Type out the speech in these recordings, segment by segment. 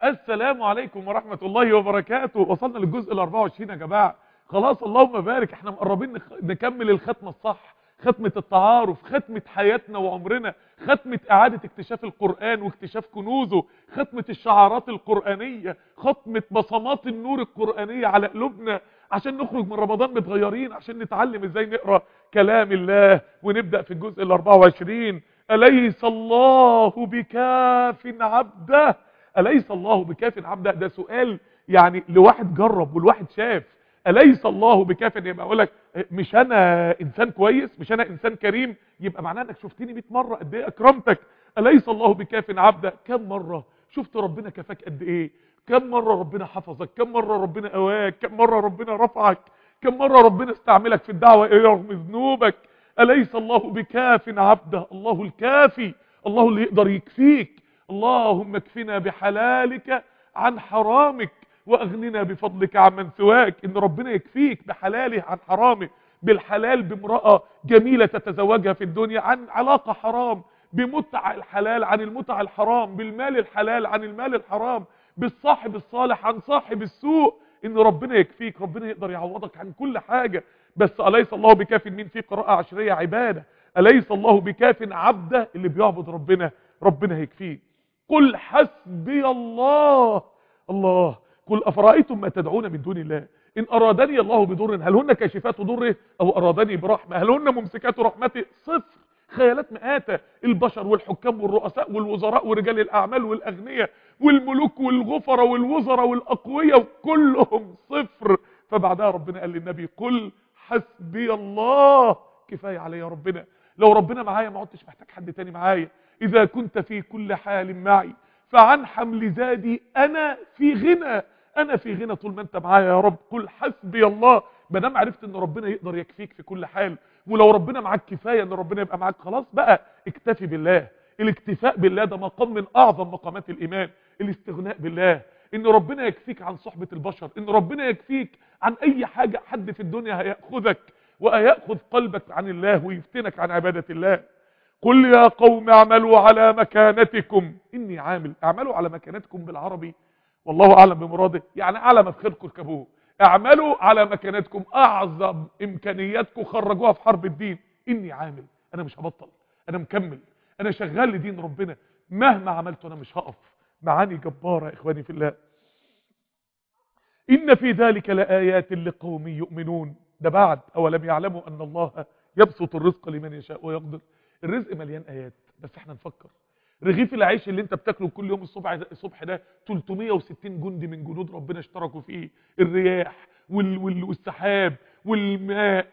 السلام عليكم ورحمة الله وبركاته. وصلنا للجزء ال 24 يا جماعة. خلاص اللهم بارك، احنا مقربين نكمل الختمة الصح، ختمة التعارف، ختمة حياتنا وعمرنا، ختمة اعادة اكتشاف القرآن واكتشاف كنوزه، ختمة الشعارات القرآنية، ختمة بصمات النور القرآنية على قلوبنا، عشان نخرج من رمضان متغيرين، عشان نتعلم ازاي نقرأ كلام الله. ونبدأ في الجزء ال 24. أليس الله بكاف عبده؟ أليس الله بكاف عبده؟ ده سؤال يعني لواحد جرب والواحد شاف. أليس الله بكاف؟ يبقى اقول لك مش انا انسان كويس، مش انا انسان كريم، يبقى معناه انك شفتني 100 مره قد ايه اكرمتك. أليس الله بكاف عبده؟ كم مره شفت ربنا كفاك قد ايه؟ كم مره ربنا حفظك؟ كم مره ربنا قواك؟ كم مره ربنا رفعك؟ كم مره ربنا استعملك في الدعوه اليه رغم ذنوبك؟ أليس الله بكاف عبده؟ الله الكافي، الله اللي يقدر يكفيك. اللهم اكفنا بحلالك عن حرامك واغننا بفضلك عمن سواك. ان ربنا يكفيك بحلاله عن حرامه، بالحلال بامرأة جميلة تتزوجها في الدنيا، عن علاقة حرام، بمتع الحلال عن المتع الحرام، بالمال الحلال عن المال الحرام، بالصاحب الصالح عن صاحب السوء. ان ربنا يكفيك، ربنا يقدر يعوضك عن كل حاجة. بس أليس الله بكاف؟ مين في قراءة عشرية عبادة؟ أليس الله بكاف عبده؟ اللي بيعبد ربنا ربنا هيكفيه. قل حسبي الله. الله. قل أفرأيتم ما تدعون من دون الله إن أرادني الله بضر هل هن كاشفات ضره أو أرادني برحمة هل هن ممسكات رحمته؟ صفر. خيالات مآتة. البشر والحكام والرؤساء والوزراء ورجال الأعمال والأغنياء والملوك والغفرة والوزراء والأقوياء كلهم صفر. فبعدها ربنا قال للنبي قل حسبي الله، كفاية علي يا ربنا. لو ربنا معايا ما عدتش محتاج حد تاني معايا. إذا كنت في كل حال معي فعن حمل زادي أنا في غنى. أنا في غنى طول ما أنت معايا يا رب. قل حسبي الله. ما دام عرفت إن ربنا يقدر يكفيك في كل حال، ولو ربنا معاك كفاية إن ربنا يبقى معاك، خلاص بقى اكتفي بالله. الاكتفاء بالله ده مقام من أعظم مقامات الإيمان. الاستغناء بالله، إن ربنا يكفيك عن صحبة البشر، إن ربنا يكفيك عن أي حاجة حد في الدنيا هيأخذك وهيأخذ قلبك عن الله ويفتنك عن عبادة الله. قل يا قوم اعملوا على مكانتكم إني عامل. اعملوا على مكانتكم بالعربي والله أعلم بمراده، يعني أعلى ما في خيركم اركبوه. اعملوا على مكانتكم، أعظم إمكانياتكم خرجوها في حرب الدين. إني عامل، أنا مش هبطل، أنا مكمل، أنا شغال لدين ربنا، مهما عملت أنا مش هقف. معاني جبارة يا إخواني في الله. إن في ذلك لآيات لقوم يؤمنون. ده بعد أولم يعلموا أن الله يبسط الرزق لمن يشاء ويقدر. الرزق مليان آيات، بس احنا نفكر. رغيف العيش اللي انت بتاكله كل يوم الصبح ده 360 جندي من جنود ربنا اشتركوا فيه. الرياح والسحاب والماء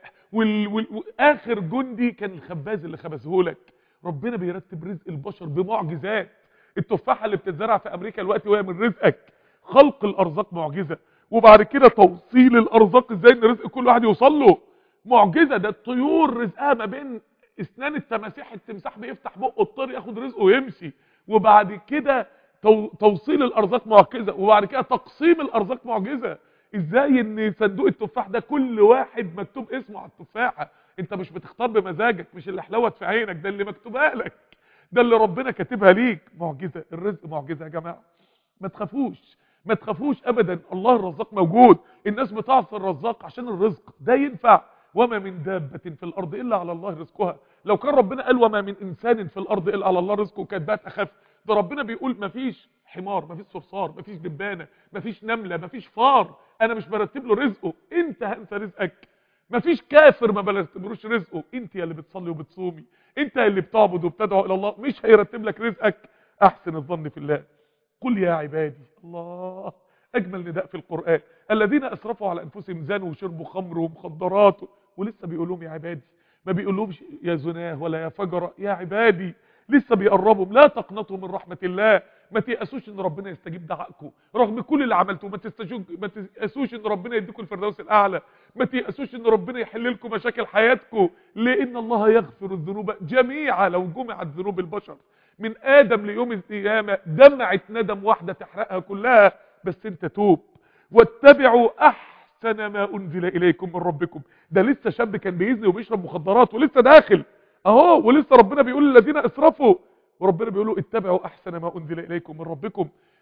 واخر جندي كان الخباز اللي خبزه لك. ربنا بيرتب رزق البشر بمعجزات. التفاحة اللي بتتزرع في امريكا دلوقتي وهي من رزقك. خلق الارزاق معجزة، وبعد كده توصيل الارزاق ازاي ان رزق كل واحد يوصل له معجزة. ده الطيور رزقها ما بين اسنان التماسيح. التمساح بيفتح بقه الطير ياخد رزقه ويمشي. وبعد كده توصيل الارزاق معجزة، وبعد كده تقسيم الارزاق معجزة. ازاي ان صندوق التفاح ده كل واحد مكتوب اسمه على التفاحة. انت مش بتختار بمزاجك، مش اللي حلوت في عينك، ده اللي مكتوبها لك، ده اللي ربنا كاتبها ليك. معجزة. الرزق معجزة يا جماعة. ما تخافوش، ما تخافوش ابدا. الله الرزاق موجود. الناس بتعصي الرزاق عشان الرزق ده ينفع. وما من دابة في الارض الا على الله رزقها. لو كان ربنا قال وما من انسان في الارض الا على الله رزقه كانت بقت اخف. ده ربنا بيقول ما فيش حمار، ما فيش صرصار، ما فيش دبانه، ما فيش نمله، ما فيش فار انا مش برتب له رزقه. انت هنسى رزقك. ما فيش كافر ما برتبلوش رزقه. انت يا اللي بتصلي وبتصومي، انت اللي بتعبد وبتدعو الى الله، مش هيرتب لك رزقك. احسن الظن في الله. قل يا عبادي. الله، اجمل نداء في القرآن. الذين اسرفوا على انفسهم زانوا وشربوا خمر ومخدرات، ولسه بيقول لهم يا عبادي. ما بيقولهمش يا زناه ولا يا فجر، يا عبادي. لسه بيقربهم. لا تقنطوا من رحمة الله. ما تيأسوش ان ربنا يستجيب دعائكم رغم كل اللي عملتوه. ما تيأسوش ان ربنا يديكم الفردوس الاعلى. ما تيأسوش ان ربنا يحل لكم مشاكل حياتكم، لان الله يغفر الذنوب جميعا. لو جمعت ذنوب البشر من ادم ليوم القيامه دمعه ندم واحده تحرقها كلها. بس انت توب واتبعوا احسن ما انزل اليكم من ربكم. ده لسه شاب كان بيزني وبيشرب مخدرات ولسه داخل اهو، ولسه ربنا بيقول للذين اسرفوا، وربنا بيقول له اتبعوا احسن ما انزل اليكم من ربكم.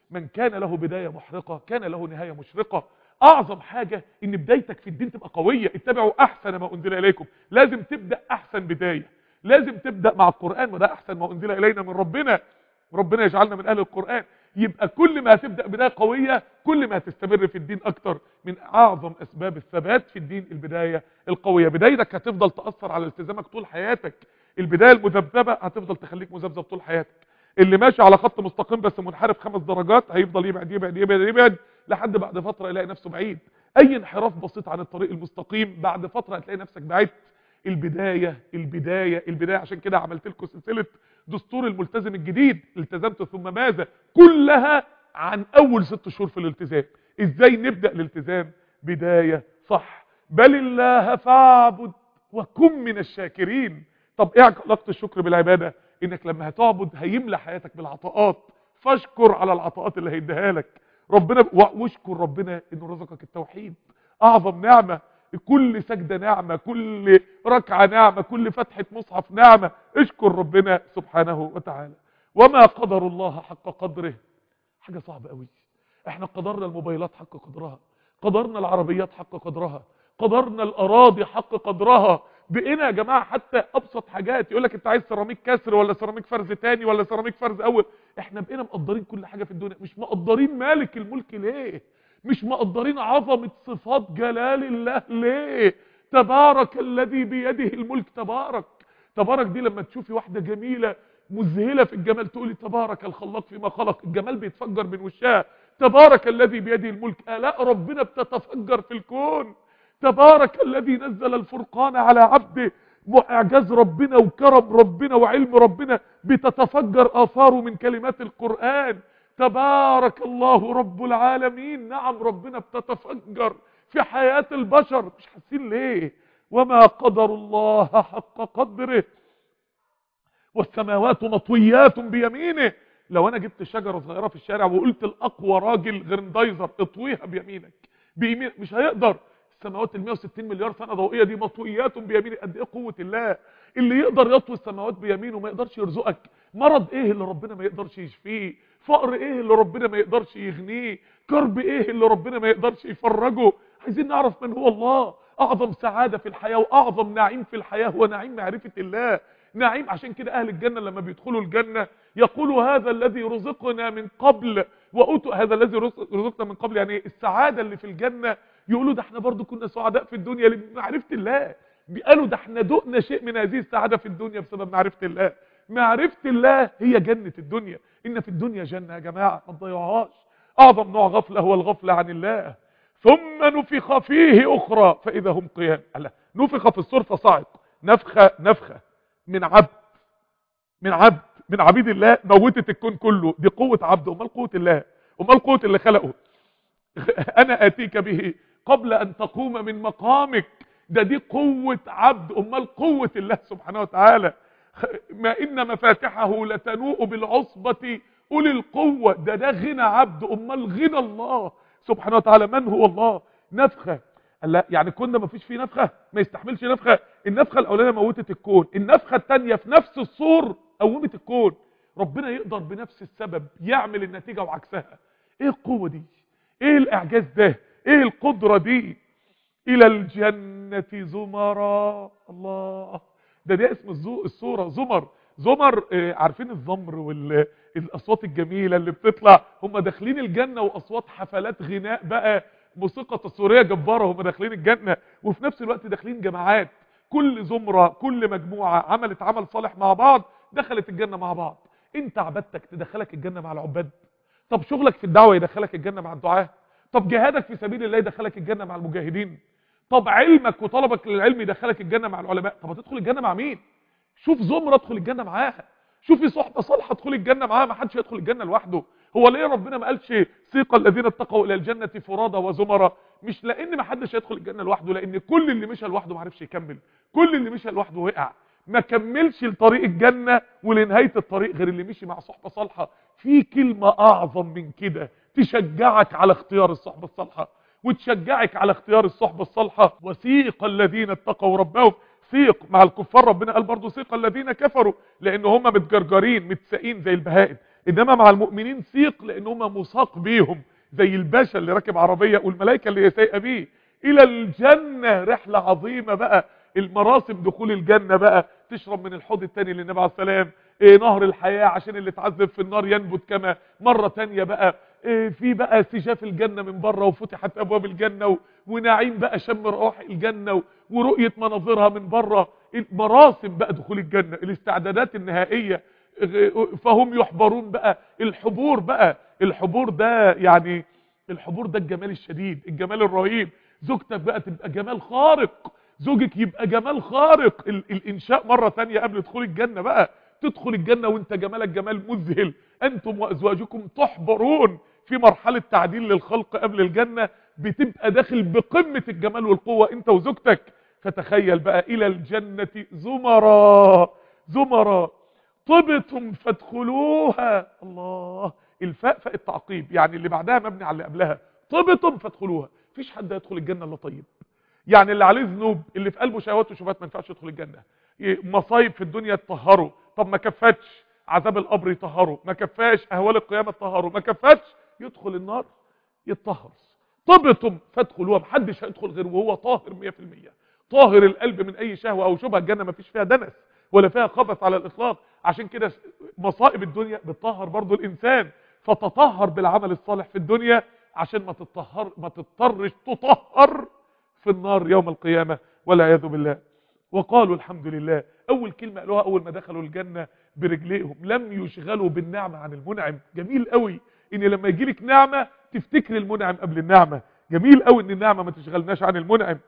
من كان له بداية محرقة كان له نهاية مشرقة. اعظم حاجة ان بدايتك في الدين تبقى قوية. اتبعوا احسن ما انزل اليكم، لازم تبدأ احسن بداية، لازم تبدأ مع القرآن، وده احسن ما انزل الينا من ربنا. ربنا يجعلنا من اهل القرآن. يبقى كل ما هتبدأ بداية قوية كل ما هتستمر في الدين اكتر. من اعظم اسباب الثبات في الدين البداية القوية. بدايتك هتفضل تأثر على التزامك طول حياتك. البداية المذبذبة هتفضل تخليك مذبذب طول حياتك. اللي ماشي على خط مستقيم بس منحرف 5 درجات هيفضل يبعد يبعد يبعد يبعد لحد بعد فترة يلاقي نفسه بعيد. اي انحراف بسيط عن الطريق المستقيم بعد فترة هتلاقي نفسك بعيد. البداية عشان كده عملت لكم سلسلة دستور الملتزم الجديد، التزمت ثم ماذا، كلها عن اول 6 شهور في الالتزام. ازاي نبدأ الالتزام بداية صح. بل الله فاعبد وكن من الشاكرين. طب ايه علاقة الشكر بالعبادة؟ انك لما هتعبد هيملى حياتك بالعطاءات، فاشكر على العطاءات اللي هيديها لك ربنا، واشكر ربنا انه رزقك التوحيد، اعظم نعمة. كل سجدة نعمة، كل ركعة نعمة، كل فتحة مصحف نعمة. اشكر ربنا سبحانه وتعالى. وما قدر الله حق قدره. حاجة صعبة قوي. احنا قدرنا الموبايلات حق قدرها، قدرنا العربيات حق قدرها، قدرنا الاراضي حق قدرها. بقينا يا جماعة حتى ابسط حاجات يقولك انت عايز سيراميك كسر ولا سيراميك فرز تاني ولا سيراميك فرز اول. احنا بقينا مقدرين كل حاجة في الدنيا. مش مقدرين مالك الملك ليه؟ مش مقدرين عظمة صفات جلال الله ليه؟ تبارك الذي بيده الملك. تبارك دي لما تشوفي واحدة جميلة مذهلة في الجمال تقولي تبارك الخلاق فيما خلق، الجمال بيتفجر من وشها. تبارك الذي بيده الملك، آلاء ربنا بتتفجر في الكون. تبارك الذي نزل الفرقان على عبده، واعجاز ربنا وكرم ربنا وعلم ربنا بتتفجر آثاره من كلمات القرآن. تبارك الله رب العالمين. نعم ربنا بتتفجر في حياة البشر، مش حاسين ليه؟ وما قدر الله حق قدره والسماوات مطويات بيمينه. لو انا جبت شجرة صغيرة في الشارع وقلت الاقوى راجل غرندايزر اطويها بيمينك مش هيقدر. السماوات ال 160 مليار سنة ضوئية دي مطويات بيمينه. قد ايه قوة الله. اللي يقدر يطوي السماوات بيمينه ما يقدرش يرزقك. مرض ايه اللي ربنا ما يقدرش يشفيه؟ فقر ايه اللي ربنا ما يقدرش يغنيه؟ كرب ايه اللي ربنا ما يقدرش يفرجه؟ عايزين نعرف من هو الله. اعظم سعادة في الحياة واعظم نعيم في الحياة هو نعيم معرفة الله. نعيم. عشان كده اهل الجنة لما بيدخلوا الجنة يقولوا هذا الذي رزقنا من قبل وأوتوا هذا الذي رزقنا من قبل. يعني السعادة اللي في الجنة يقولوا ده احنا برضو كنا سعداء في الدنيا بمعرفة الله. قالوا ده احنا دقنا شيء من هذه السعادة في الدنيا بسبب معرفة الله. معرفة الله هي جنة الدنيا. ان في الدنيا جنة يا جماعة ما تضيعوهاش. اعظم نوع غفلة هو الغفلة عن الله. ثم نفخ فيه اخرى فاذا هم قيام. الله. نفخ في الصور فصعق. نفخة من عبيد الله موتت الكون كله. دي قوة عبد. امال قوة الله؟ امال قوة اللي خلقه؟ انا اتيك به قبل ان تقوم من مقامك. دي قوة عبد. امال قوة الله سبحانه وتعالى؟ ما ان مفاتحه لتنوء بالعصبة اولي القوة. ده غنى عبد. امال غنى الله سبحانه وتعالى؟ من هو الله؟ نفخة. لا يعني كنا ما فيش فيه نفخة؟ ما يستحملش نفخة. النفخة الاولانية موتت الكون، النفخة الثانية في نفس الصور قومت الكون. ربنا يقدر بنفس السبب يعمل النتيجة وعكسها. ايه القوة دي؟ ايه الاعجاز ده؟ ايه القدرة دي؟ الى الجنة زمرا. الله. ده اسم الصورة زمر. عارفين الزمر والاصوات الجميلة اللي بتطلع؟ هم داخلين الجنة واصوات حفلات غناء بقى، موسيقى تصويرية جبارة. هم داخلين الجنة وفي نفس الوقت داخلين جماعات. كل زمرة كل مجموعة عملت عمل صالح مع بعض دخلت الجنة مع بعض. انت عبادتك تدخلك الجنة مع العباد. طب شغلك في الدعوة يدخلك الجنة مع الدعاة. طب جهادك في سبيل الله يدخلك الجنة مع المجاهدين. طب علمك وطلبك للعلم يدخلك الجنة مع العلماء. طب هتدخل الجنة مع مين؟ شوف زمرة ادخل الجنة معاها، شوفي صحبة صالحة ادخل الجنة معاها. ما حدش يدخل الجنة لوحده. هو ليه ربنا ما قالش سيق الذين اتقوا الى الجنة فرادى وزمرة؟ مش لان ما حدش هيدخل الجنة لوحده، لان كل اللي مشى لوحده ما عرفش يكمل. كل اللي مشى لوحده وقع، ما كملش لطريق الجنة ولنهاية الطريق غير اللي مشي مع صحبة صالحة. في كلمة اعظم من كده تشجعك على اختيار الصحبة الصالحة وتشجعك على اختيار الصحبة الصالحة. وسيق الذين اتقوا ربهم. سيق مع الكفار ربنا قال برضو سيق الذين كفروا، لان هم متجرجرين متساقين زي البهائم. انما مع المؤمنين سيق لان هم مساق بيهم، زي الباشا اللي راكب عربيه والملائكه اللي سايقه بيه الى الجنه. رحله عظيمه بقى، المراسم دخول الجنه بقى، تشرب من الحوض الثاني للنبي عليه السلام، نهر الحياه عشان اللي اتعذب في النار ينبت كما مره ثانيه بقى، في بقى سجاف الجنه من بره وفتحت ابواب الجنه ونعيم بقى شم روائح الجنه ورؤيه مناظرها من بره. مراسم بقى دخول الجنه، الاستعدادات النهائيه، فهم يحبرون بقى. الحبور بقى، الحبور ده يعني الحبور ده الجمال الشديد، الجمال الرهيب. زوجتك بقى تبقى جمال خارق، زوجك يبقى جمال خارق. الانشاء مرة تانية قبل دخول الجنة بقى، تدخل الجنة وانت جمالك جمال مذهل. انتم وازواجكم تحبرون. في مرحلة تعديل للخلق قبل الجنة، بتبقى داخل بقمة الجمال والقوة انت وزوجتك. فتخيل بقى الى الجنة زمرا زمرا طبتم فادخلوها. الله، الفاء فاء التعقيب، يعني اللي بعدها مبني على اللي قبلها. طبتم فادخلوها. مفيش حد يدخل الجنة الا طيب. يعني اللي عليه ذنوب، اللي في قلبه شهوات وشبهات، ما ينفعش يدخل الجنة. مصايب في الدنيا تطهره، طب ما كفتش عذاب القبر يطهره، ما كفاش اهوال القيامة تطهره، ما كفتش يدخل النار يتطهر. طبتم فادخلوها. محدش هيدخل غير وهو طاهر 100%، طاهر القلب من اي شهوة او شبهة. الجنة ما فيش فيها دنس ولا فيها خبث على الاطلاق. عشان كده مصائب الدنيا بتطهر برضو الانسان، فتطهر بالعمل الصالح في الدنيا عشان ما تضطرش تطهر في النار يوم القيامة والعياذ بالله. وقالوا الحمد لله. اول كلمة قالوها اول ما دخلوا الجنة برجليهم، لم يشغلوا بالنعمة عن المنعم. جميل قوي ان لما يجيلك نعمة تفتكر المنعم قبل النعمة. جميل قوي ان النعمة ما تشغلناش عن المنعم.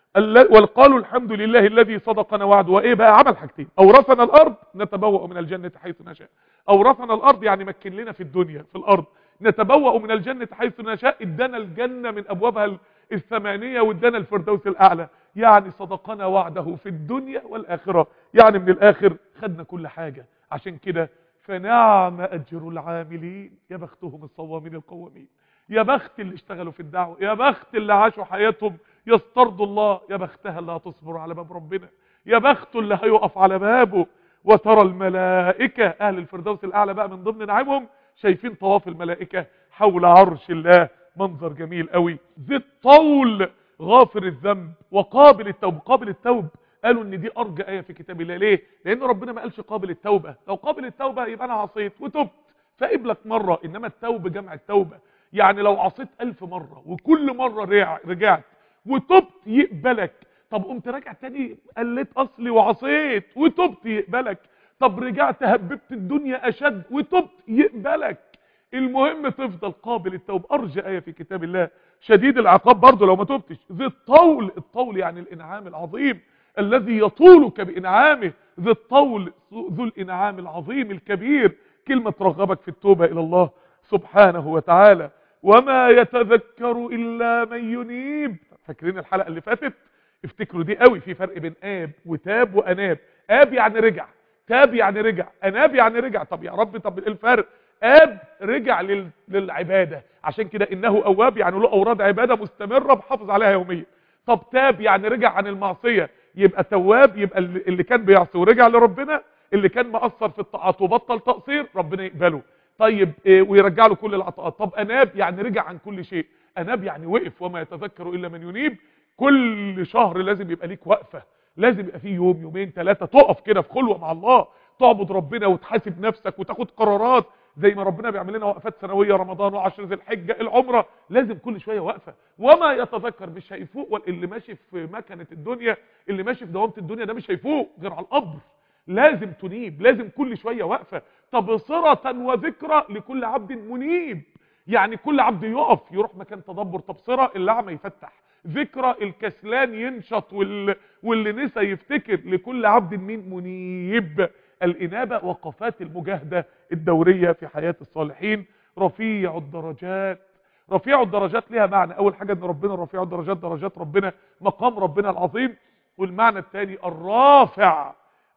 وقالوا الحمد لله الذي صدقنا وعده. وايه بقى؟ عمل حاجتين: اورثنا الارض نتبوأ من الجنة حيث نشاء. اورثنا الارض يعني مكن لنا في الدنيا في الارض، نتبوأ من الجنة حيث نشاء، ادانا الجنة من ابوابها الثمانية وادانا الفردوس الاعلى. يعني صدقنا وعده في الدنيا والاخرة، يعني من الاخر خدنا كل حاجة. عشان كده فنعم اجر العاملين. يا بختهم الصوامين القوامين، يا بخت اللي اشتغلوا في الدعوة، يا بخت اللي عاشوا حياتهم يسترضوا الله، يا بختها اللي هتصبر على باب ربنا، يا بخته اللي هيقف على بابه. وترى الملائكة، اهل الفردوس الاعلى بقى من ضمن نعيمهم شايفين طواف الملائكة حول عرش الله. منظر جميل قوي. ذي الطول غافر الذنب وقابل التوب. قابل التوب قالوا ان دي ارجى ايه في كتاب الله. ليه؟ لان ربنا ما قالش قابل التوبة. لو قابل التوبة يبقى انا عصيت وتبت فقبلك مرة، انما التوبة جمع التوبة. يعني لو عصيت 1000 مرة وكل مرة رجعت وتبت يقبلك. طب قمت راجع تاني قلت اصلي وعصيت وتبت يقبلك. طب رجعت هببت الدنيا اشد وتبت يقبلك. المهم تفضل قابل التوب. ارجى ايه في كتاب الله. شديد العقاب برضه لو ما تبتش. ذي الطول، الطول يعني الانعام العظيم الذي يطولك بانعامه. ذي الطول ذو الانعام العظيم الكبير. كلمة ترغبك في التوبة الى الله سبحانه وتعالى. وما يتذكر الا من ينيب. فاكرين الحلقة اللي فاتت؟ افتكروا دي قوي. في فرق بين اب وتاب واناب. اب يعني رجع، تاب يعني رجع، اناب يعني رجع. طب يا رب، طب ايه الفرق؟ اب رجع للعبادة، عشان كده انه اواب يعني له اوراد عبادة مستمرة بحافظ عليها يوميا. طب تاب يعني رجع عن المعصية، يبقى تواب، يبقى اللي كان بيعصي ورجع لربنا، اللي كان مقصر في الطاعات وبطل تقصير ربنا يقبله. طيب ويرجع له كل العطاءات. طب اناب يعني رجع عن كل شيء. اناب يعني وقف. وما يتذكر الا من ينيب. كل شهر لازم يبقى ليك وقفة، لازم يبقى فيه يوم يومين ثلاثة تقف كده في خلوة مع الله، تعبد ربنا وتحاسب نفسك وتاخد قرارات زي ما ربنا بيعمل لنا وقفات سنوية، رمضان وعشر ذي الحجة العمرة، لازم كل شوية وقفة. وما يتذكر مش هيفوق. اللي ماشي في مكنة الدنيا، اللي ماشي في دوامة الدنيا ده مش هيفوق غير على القبر. لازم تنيب، لازم كل شوية وقفة. تبصرة وذكرى لكل عبد منيب. يعني كل عبد يقف يروح مكان تدبر. تبصرة الأعمى يفتح، ذكرى الكسلان ينشط، واللي نسى يفتكر. لكل عبد مين؟ منيب. الإنابة وقفات المجاهدة الدورية في حياة الصالحين. رفيع الدرجات. رفيع الدرجات ليها معنى. أول حاجة ان ربنا رفيع الدرجات، درجات ربنا، مقام ربنا العظيم. والمعنى الثاني الرافع.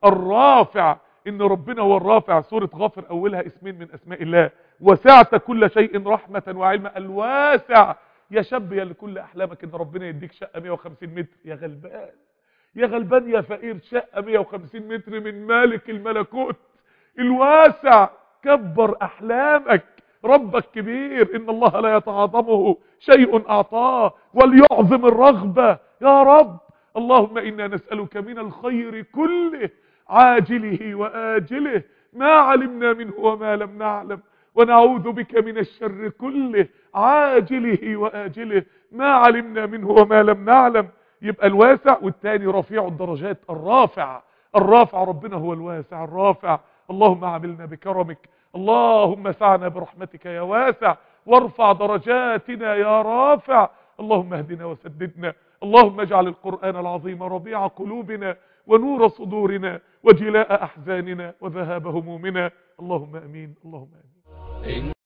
الرافع ان ربنا هو الرافع. سورة غافر اولها اسمين من اسماء الله. وسعت كل شيء رحمة وعلما. الواسع. يا شاب يا لكل احلامك ان ربنا يديك شقة 150 متر. يا غلبان، يا غلبان يا فقير، شقة 150 متر من مالك الملكوت الواسع. كبر احلامك، ربك كبير، ان الله لا يتعاظمه شيء اعطاه وليعظم الرغبة. يا رب اللهم انا نسألك من الخير كله عاجله واجله ما علمنا منه وما لم نعلم، ونعوذ بك من الشر كله عاجله واجله ما علمنا منه وما لم نعلم. يبقى الواسع، والتاني رفيع الدرجات الرافع. الرافع ربنا هو الواسع الرافع. اللهم عاملنا بكرمك، اللهم سعنا برحمتك يا واسع، وارفع درجاتنا يا رافع. اللهم اهدنا وسددنا، اللهم اجعل القرآن العظيم ربيع قلوبنا ونور صدورنا وجلاء أحزاننا وذهاب همومنا. اللهم أمين، اللهم أمين.